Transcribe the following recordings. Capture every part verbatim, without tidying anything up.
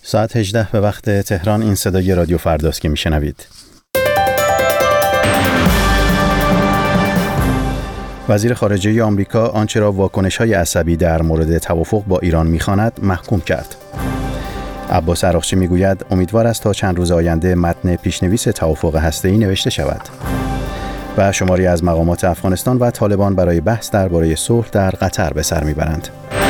ساعت هجده به وقت تهران. این صدای رادیو فرداست که میشنوید. وزیر خارجه آمریکا آنچه را واکنش‌های عصبی در مورد توافق با ایران می‌خواند محکوم کرد. عباس عراقچی میگوید امیدوار است تا چند روز آینده متن پیشنویس توافق هسته‌ای نوشته شود. و شماری از مقامات افغانستان و طالبان برای بحث درباره صلح در قطر به سر میبرند.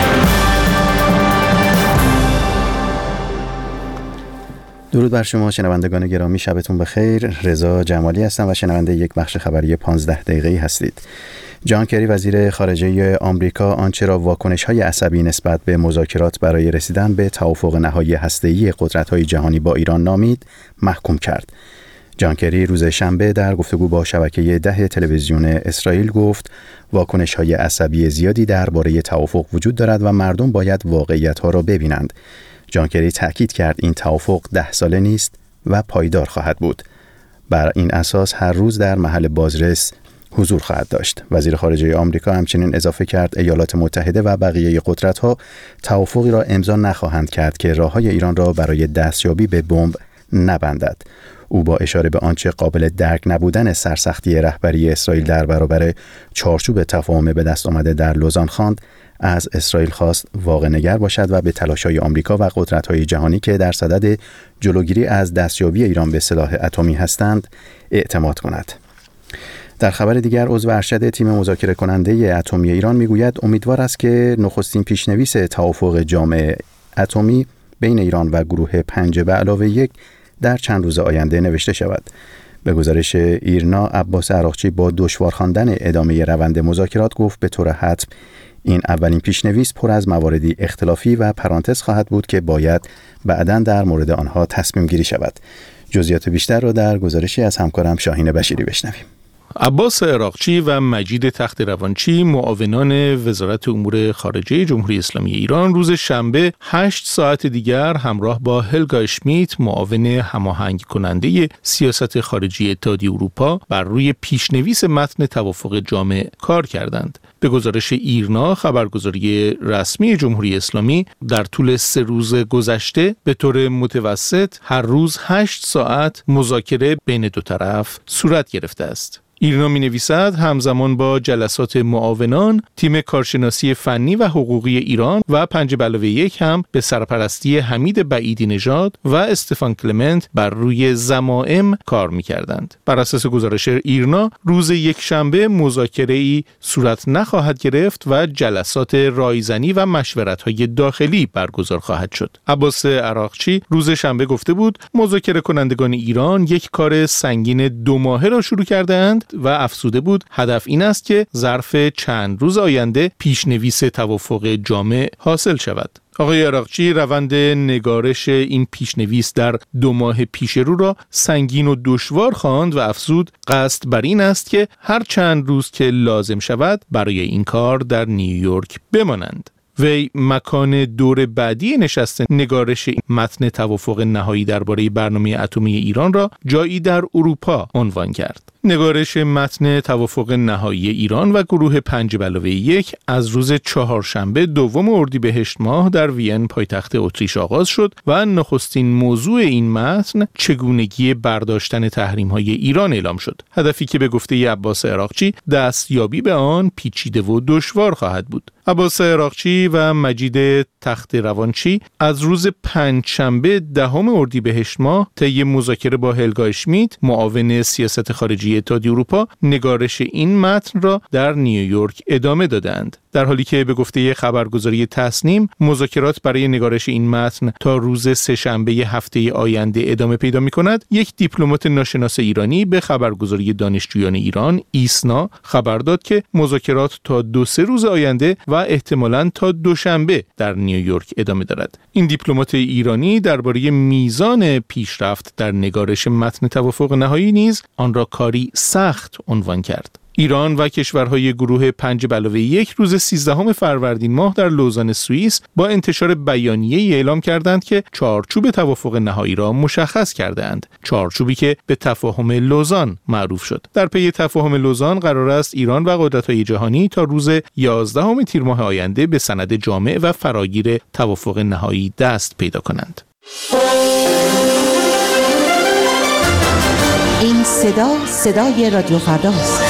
درود بر شما شنوندگان گرامی، شبتون بخیر. رضا جمالی هستم و شنونده یک بخش خبری پانزده دقیقه‌ای هستید. جان کری وزیر خارجه آمریکا آنچه را واکنش‌های عصبی نسبت به مذاکرات برای رسیدن به توافق نهایی هسته‌ای قدرت‌های جهانی با ایران نامید، محکوم کرد. جان کری روز شنبه در گفتگو با شبکه ده تلویزیون اسرائیل گفت واکنش‌های عصبی زیادی درباره توافق وجود دارد و مردم باید واقعیت‌ها را ببینند. جان کری تأکید کرد این توافق ده ساله نیست و پایدار خواهد بود. بر این اساس هر روز در محل بازرس حضور خواهد داشت. وزیر خارجه آمریکا همچنین اضافه کرد ایالات متحده و بقیه قدرت‌ها توافقی را امضا نخواهند کرد که راه‌های ایران را برای دستیابی به بمب نبندد. او با اشاره به آنچه قابل درک نبودن سرسختی رهبری اسرائیل در برابر چارچوب تفاهم به دست آمده در لوزان خواند، از اسرائیل خواست واقع‌نگر باشد و به تلاش‌های آمریکا و قدرت‌های جهانی که در صدد جلوگیری از دستیابی ایران به سلاح اتمی هستند اعتماد کند. در خبر دیگر عضو ارشد تیم مذاکره کننده اتمی ایران میگوید امیدوار است که نخستین پیشنویس توافق جامع اتمی بین ایران و گروه پنج به علاوه یک در چند روز آینده نوشته شود. به گزارش ایرنا، عباس عراقچی با دشوار خواندن ادامه روند مذاکرات گفت به طور حتم این اولین پیشنویس پر از مواردی اختلافی و پرانتز خواهد بود که باید بعداً در مورد آنها تصمیم گیری شود. جزئیات بیشتر را در گزارشی از همکارم شاهین بشیری بشنویم. عباس عراقچی و مجید تخت روانچی، معاونان وزارت امور خارجه جمهوری اسلامی ایران، روز شنبه هشت ساعت دیگر همراه با هلگا اشمیت، معاون هماهنگ کننده سیاست خارجی اتحادیه اروپا، بر روی پیشنویس متن توافق جامع کار کردند. به گزارش ایرنا، خبرگزاری رسمی جمهوری اسلامی، در طول سه روز گذشته به طور متوسط هر روز هشت ساعت مذاکره بین دو طرف صورت گرفته است. ایرنا می نویسد همزمان با جلسات معاونان، تیم کارشناسی فنی و حقوقی ایران و پنج به علاوه یک هم به سرپرستی حمید بعیدی نژاد و استفان کلمنت بر روی ضمائم کار می کردند. بر اساس گزارش ایرنا، روز یک شنبه مذاکره‌ای صورت نخواهد گرفت و جلسات رایزنی و مشورت‌های داخلی برگزار خواهد شد. عباس عراقچی روز شنبه گفته بود مذاکره کنندگان ایران یک کار سنگین دو ماهه را شروع کرده‌اند و افزوده بود هدف این است که ظرف چند روز آینده پیشنویس توافق جامع حاصل شود. آقای عراقچی روند نگارش این پیشنویس در دو ماه پیش رو را سنگین و دشوار خواند و افزود قصد بر این است که هر چند روز که لازم شود برای این کار در نیویورک بمانند. وی مکان دور بعدی نشست نگارش متن توافق نهایی درباره برنامه اتمی ایران را جایی در اروپا عنوان کرد. نگارش متن توافق نهایی ایران و گروه پنج به علاوه یک از روز چهارشنبه دوم اردیبهشت ماه در وین پایتخت اتریش آغاز شد و نخستین موضوع این متن چگونگی برداشتن تحریم‌های ایران اعلام شد. هدفی که به گفته عباس عراقچی دستیابی به آن پیچیده و دشوار خواهد بود. عباس عراقچی و مجید تخت روانچی از روز پنجشنبه دهم اردیبهشت ماه طی مذاکره با هلگا اشمیت، معاون سیاست خارجی اتحادیه اروپا، نگارش این متن را در نیویورک ادامه دادند. در حالی که به گفته خبرگزاری تصنیم مذاکرات برای نگارش این متن تا روز سه‌شنبه هفته آینده ادامه پیدا می‌کند، یک دیپلمات ناشناس ایرانی به خبرگزاری دانشجویان ایران ایسنا خبر داد که مذاکرات تا دو سه روز آینده و احتمالاً تا دوشنبه در نیویورک ادامه دارد. این دیپلمات ایرانی درباره میزان پیشرفت در نگارش متن توافق نهایی نیز آن را کاری سخت عنوان کرد. ایران و کشورهای گروه پنج به علاوه یک روز سیزدهم فروردین ماه در لوزان سوئیس با انتشار بیانیه‌ای اعلام کردند که چارچوب توافق نهایی را مشخص کردند، چارچوبی که به تفاهم لوزان معروف شد. در پی تفاهم لوزان قرار است ایران و قدرت‌های جهانی تا روز یازدهم تیر ماه آینده به سند جامع و فراگیر توافق نهایی دست پیدا کنند. این صدا صدای رادیو فرداست.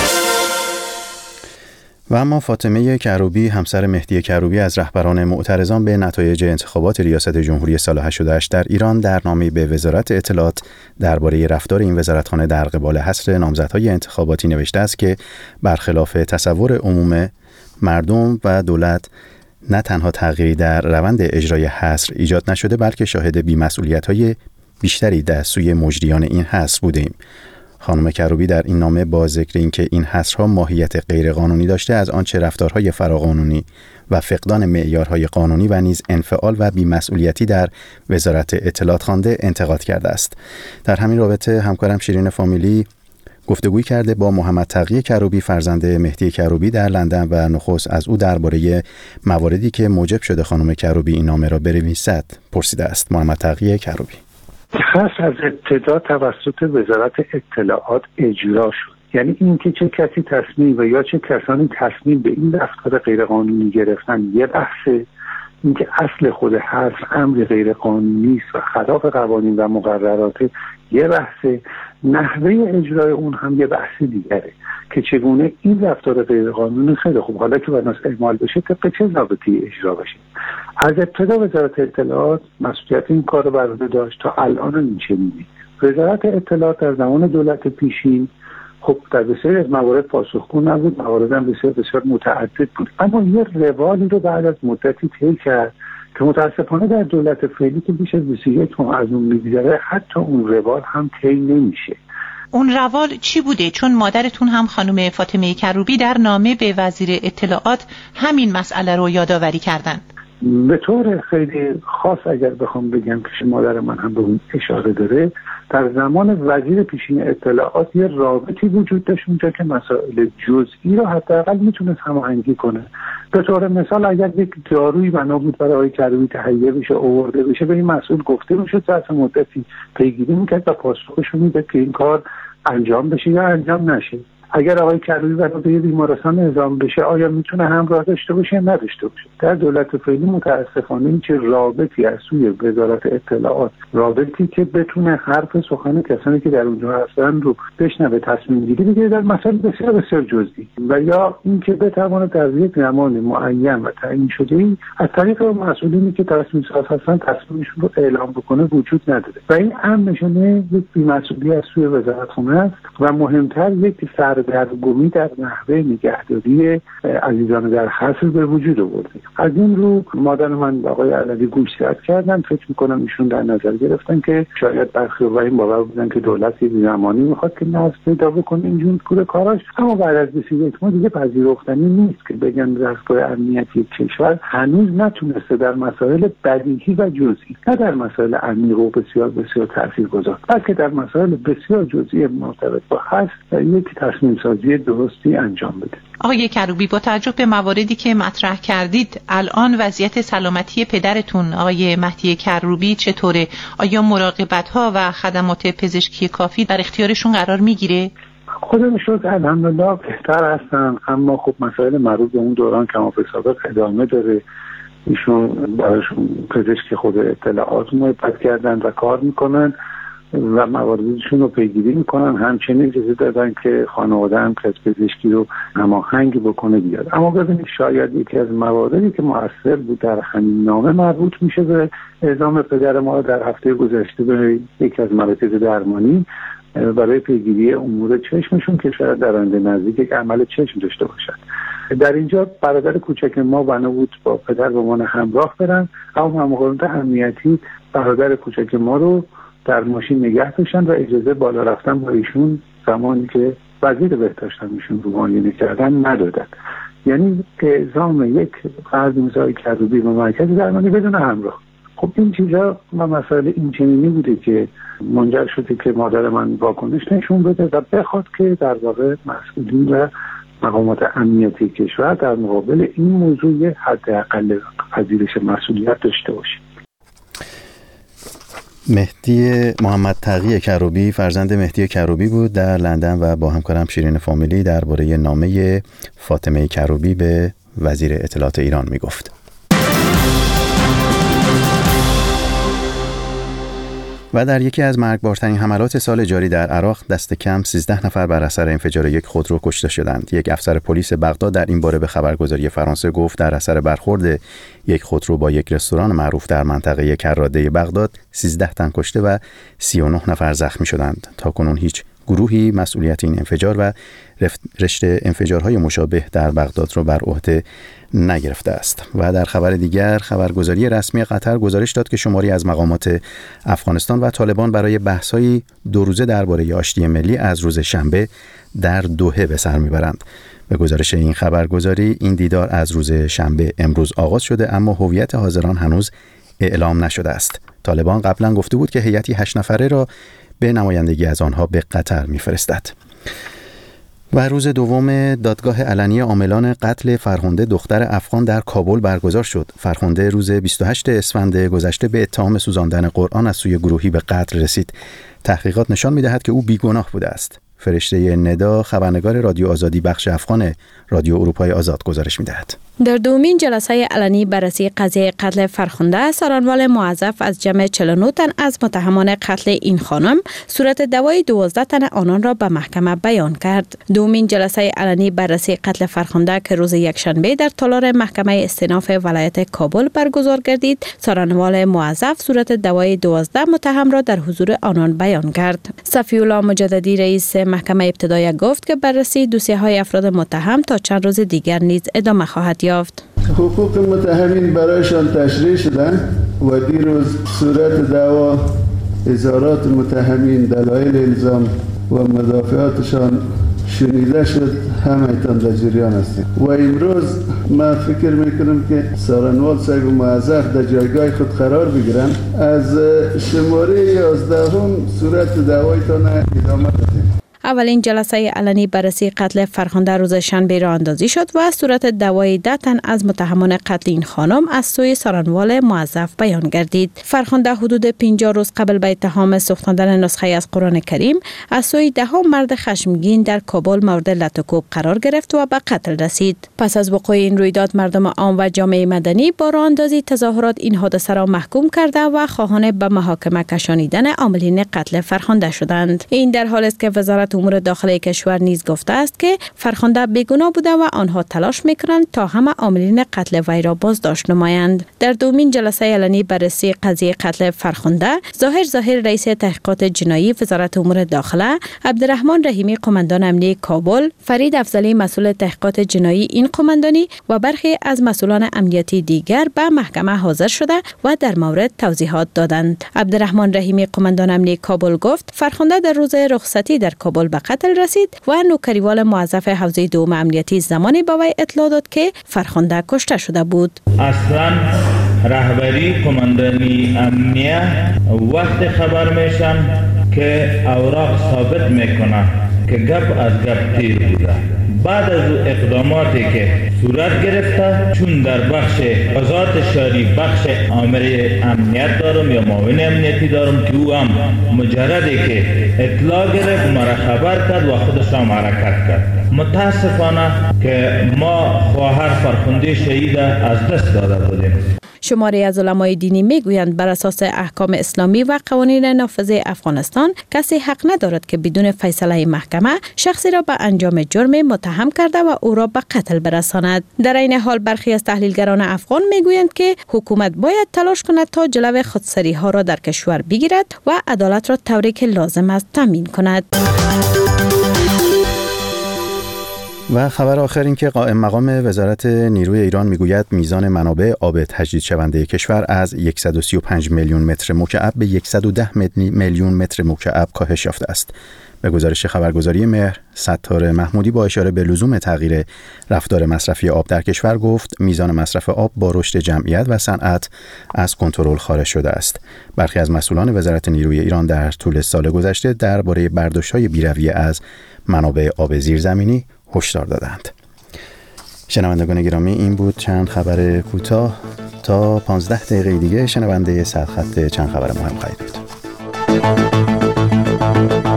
و اما فاطمه کروبی همسر مهدی کروبی از رهبران معترضان به نتایج انتخابات ریاست جمهوری سال هشتاد و هشت در ایران در نامه‌ای به وزارت اطلاعات درباره رفتار این وزارتخانه در قبال حصر نامزدهای انتخاباتی نوشته است که برخلاف تصور عموم مردم و دولت نه تنها تغییری در روند اجرای حصر ایجاد نشده، بلکه شاهد بی‌مسئولیت‌های بیشتری در سوی مجریان این حصر بودیم. خانم کروبی در این نامه با ذکر اینکه این حصرها ماهیت غیرقانونی داشته، از آنچه رفتارهای فراقانونی و فقدان معیارهای قانونی و نیز انفعال و بی‌مسئولیتی در وزارت اطلاعات خوانده انتقاد کرده است. در همین رابطه همکارم شیرین فامیلی گفتگوی کرده با محمد تقی کروبی فرزند مهدی کروبی در لندن و نخست از او درباره مواردی که موجب شده خانم کروبی این نامه را بنویسد پرسیده است. محمد تقی کروبی: خاص از ابتدا توسط وزارت اطلاعات اجرا شد، یعنی اینکه چه کسی تصمیم و یا چه کسانی تصمیم به این رفتار غیرقانونی گرفتن یه بحثه، اینکه اصل خود حصر امر غیرقانونی است و خلاف قوانین و مقررات یه بحثه، نحوه اجرای اون هم یه بحث دیگره که چگونه این رفتار غیرقانونی خیلی خوب حالا که بناس اعمال بشه طبق چه ضابطه‌ای اجرا بشه. از ابتدا وزارت اطلاعات مسئولیت این کار رو بر عهده داشت تا الان این چنینه. وزارت اطلاعات در زمان دولت پیشین خب در بسیاری از موارد پاسخگو نبود، موارد هم بسیار بسیار متعدد بود، اما یه روالی رو بعد از مدتی طی کرد که متاسفانه در دولت فعلی که بیش از بیست و یک ماه از اون می‌گذره حتی اون روال هم طی نمیشه. اون روال چی بوده؟ چون مادرتون هم خانم فاطمه کروبی در نامه به وزیر اطلاعات همین مسئله رو یادآوری کردند. به طور خیلی خاص اگر بخوام بگم که مادر من هم به اون اشاره داره، در زمان وزیر پیشین اطلاعات یه رابطی وجود داشت اونجا که مسائل جزئی رو حداقل میتونست هماهنگی کنه. به طور مثال اگر یک دارویی بنا بود برای آقای کروبی تهیه بشه آورده بشه، به این مسئول گفته میشد ظرف مدتی پیگیری میکرد و پاسخش رو میداد که این کار انجام بشه یا انجام نشه. اگر آقای کروبی برای به بیمارستان اعزام بشه آیا میتونه همراه داشته باشه یا نداشته باشه؟ در دولت فعلی متاسفانه این چه رابطی از سوی وزارت اطلاعات، رابطی که بتونه حرف سخن کسانی که در اونجا هستن رو بشنوه، تصمیم گیری بگیره در مسائل بسیار بسیار جزئی و یا اینکه بتونه در یک زمان معین و تعیین شده‌ای از طریق مسئولینی که تصمیم ساز هستن تصمیمشون رو اعلام بکنه وجود نداره و این امر نشانه یک بی‌مسئولیتی از سوی وزارتخانه است و مهمتر یک سردرگمی در نحوه نگهداری عزیزان در حصر به وجود آورده. از این رو مادر من با آقای علوی گوشزد کردن، فکر میکنم ایشون در نظر گرفتن که شاید برخی و این باور بودن که دولت یه زمانی میخواد که نظم پیدا بکنه اینجور کور کاراش، اما بعد از بیست و یک ماه دیگه پذیرفتنی نیست که بگن دستگاه امنیتی کشور هنوز نتونسته در مسائل بدیهی و جزئی، نه در مسائل عمیق و بسیار بسیار تاثیرگذار، بلکه در مسائل بسیار جزئی مرتبط با حصر یک تصمیم سازی درستی انجام بده. آقای کروبی، با توجه به مواردی که مطرح کردید الان وضعیت سلامتی پدرتون آقای مهدی کروبی چطوره؟ آیا مراقبت‌ها و خدمات پزشکی کافی در اختیارشون قرار میگیره؟ خدا رو شکر الحمدلله بهتر هستن، اما خب مسائل مربوط به اون دوران کمابه سابق ادامه داره. ایشون براشون پزشکی خود اطلاعات محبت کردن و کار میکنن و مواردشون رو پیگیری میکنن، همچنین اجازه دادن که خانواده هم که از پزشکی رو هماهنگ بکنه بیاد. اما ببینید شاید یکی از مواردی که مؤثر بود در همین نامه مربوط میشه به اعزام پدر ما در هفته گذشته به یکی از مراکز درمانی برای پیگیری امور چشمشون که شاید در آینده نزدیک یک عمل چشم داشته باشن. در اینجا برادر کوچک ما بنا بود با پدر به عنوان همراه برن، اما مقامات امنیتی برادر کوچک ما رو در ماشین نگه داشتن و اجازه بالا رفتن با ایشون زمانی که وزیر بهداشت ایشون رو معاینه کردن ندادن. یعنی اعزام یک فرد کروبی به مرکز درمانی بدون همراه. خب این چیزا و مسائل این چنینی بوده که منجر شده که مادر من واکنش نشون بده و بخواد که در واقع مسئولین و مقامات امنیتی کشور در مقابل این موضوع حداقل پذیرش مسئولیت داشته باشه. مهدی محمد تقی کروبی فرزند مهدی کروبی بود در لندن و با همکارم شیرین فامیلی درباره نامه فاطمه کروبی به وزیر اطلاعات ایران میگفت. و در یکی از مرگبارترین حملات سال جاری در عراق دست کم سیزده نفر بر اثر انفجار یک خودرو کشته شدند. یک افسر پلیس بغداد در این باره به خبرگزاری فرانسه گفت در اثر برخورد یک خودرو با یک رستوران معروف در منطقه کراده بغداد سیزده تن کشته و سی و نه نفر زخمی شدند. تاکنون هیچ گروهی مسئولیت این انفجار و رشته انفجارهای مشابه در بغداد را بر عهده نگرفته است. و در خبر دیگر، خبرگزاری رسمی قطر گزارش داد که شماری از مقامات افغانستان و طالبان برای بحث‌های دو روزه درباره آشتی ملی از روز شنبه در دوحه به سر میبرند. به گزارش این خبرگزاری این دیدار از روز شنبه امروز آغاز شده، اما هویت حاضران هنوز اعلام نشده است. طالبان قبلا گفته بود که هیئتی هشت نفره را به نمایندگی از آنها به قطر میفرستد. و روز دوم دادگاه علنی عاملان قتل فرخنده دختر افغان در کابل برگزار شد. فرخنده روز بیست و هشتم اسفند گذشته به اتهام سوزاندن قرآن از سوی گروهی به قتل رسید. تحقیقات نشان می‌دهد که او بیگناه بوده است. فرشته ندا، خبرنگار رادیو آزادی بخش افغان رادیو اروپای آزاد گزارش می‌دهد. در دومین جلسه علنی بررسی قضیه قتل فرخنده، سارنوال موظف از جمع چهل و نه تن از متهمان قتل این خانم صورت دوای دوازده تن آنان را به محکمه بیان کرد. دومین جلسه علنی بررسی قتل فرخنده که روز یکشنبه در تالار محکمه استئناف ولایت کابل برگزار گردید، سارنوال موظف صورت دوای دوازده متهم را در حضور آنان بیان کرد. صفی الله مجددی رئیس محکمه ابتدایی گفت که بررسی دوسیه‌های افراد متهم تا چند روز دیگر نیز ادامه خواهد یافت. حقوق متهمین برایشان تشریح شدند و دیروز صورت دعوا، اظهارات متهمین، دلایل الزام و مدافعاتشان شنیده شد. همه‌تان در جریان هستید و امروز من فکر میکنم که سارنوال صاحب موظف در جایگاه خود قرار بگیرن، از شماره یازدهم صورت دعوایتان ادامه بدید. اولین جلسه علنی بررسی قتل فرخنده روز شنبه راه اندازی شد و صورت دوای ده تن از متهمان قتل این خانم از سوی سارنوال موظف بیان گردید. فرخنده حدود پنجاه روز قبل به اتهام سوختاندن نسخه از قرآن کریم از سوی ده ها مرد خشمگین در کابل مورد لطوکوب قرار گرفت و به قتل رسید. پس از وقوع این رویداد، مردم عام و جامعه مدنی با راه اندازی تظاهرات این حادثه را محکوم کرده و خواهان به محاکمه کشانیدن عاملین قتل فرخنده شدند. این در حالی است که وزارت امور داخلی کشور نیز گفته است که فرخنده بیگناه بوده و آنها تلاش میکنند تا همه عاملین قتل وی را بازداشت نمایند. در دومین جلسه علنی بررسی قضیه قتل فرخنده، ظاهر ظاهر رئیس تحقیقات جنایی وزارت امور داخله، عبدالرحمن رحیمی قماندان امنیه کابل، فرید افضلی مسئول تحقیقات جنایی این قماندانی و برخی از مسئولان امنیتی دیگر به محکمه حاضر شده و در مورد توضیحات دادند. عبدالرحمن رحیمی قماندان امنیه کابل گفت فرخنده در روز رخصتی در کابل به قتل رسید و نوکریوال موظف حوزه دوم امنیتی زمانی با وی اطلاع داد که فرخنده کشته شده بود. اصلا رهبری قماندانی امنیه وقت خبر میشن که اوراق ثابت میکنه که گپ از گپ تیر بوده. بعد از اقداماتی که صورت گرفته، چون در بخش آزاد شهری بخش آمر امنیت دارم یا معاون امنیتی دارم که او هم مجردی که اطلاع گرفت مرا خبر کرد و خودش هم حرکت کرد. متاسفانه که ما خواهر فرخنده شهید از دست داده بودیم. شماری از علمای دینی میگویند بر اساس احکام اسلامی و قوانین نافذ افغانستان کسی حق ندارد که بدون فیصله محکمه شخصی را به انجام جرم متهم کرده و او را به قتل برساند. در این حال برخی از تحلیلگران افغان میگویند که حکومت باید تلاش کند تا جلو خودسری ها را در کشور بگیرد و عدالت را طوری که لازم است تامین کند. و خبر آخر این که قائم مقام وزارت نیروی ایران میگوید میزان منابع آب تجدید شونده کشور از صد و سی و پنج میلیون متر مکعب به صد و ده میلیون متر مکعب کاهش یافته است. به گزارش خبرگزاری مهر، ستار محمودی با اشاره به لزوم تغییر رفتار مصرفی آب در کشور گفت میزان مصرف آب با رشد جمعیت و صنعت از کنترل خارج شده است. برخی از مسئولان وزارت نیروی ایران در طول سال گذشته درباره برداشت‌های بی‌رویه از منابع آب زیرزمینی هشدار دادند. شنوندگان گرامی، این بود چند خبر کوتاه. تا پانزده دقیقه دیگه شنونده سرخط چند خبر مهم خواهید بود.